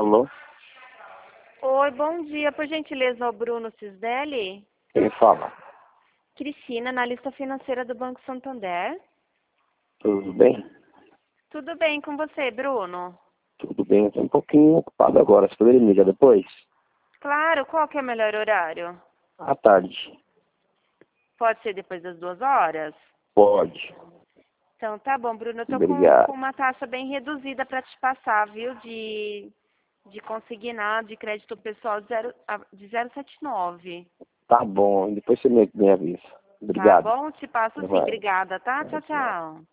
Alô? Oi, bom dia. Por gentileza, o Bruno Cisdelli? Quem fala? Cristina, analista financeira do Banco Santander. Tudo bem? Tudo bem com você, Bruno? Tudo bem, eu tô um pouquinho ocupado agora. Você poderia me ligar depois? Claro, qual que é o melhor horário? À tarde. Pode ser depois das 2 horas? Pode. Então tá bom, Bruno. Eu tô com Obrigado. uma taxa bem reduzida para te passar, viu? De consignado de crédito pessoal de 0,79. Tá bom, depois você me avisa. Tá Obrigado. bom? Te passo sim. Vai. Obrigada, tá? Tchau, Vai. tchau.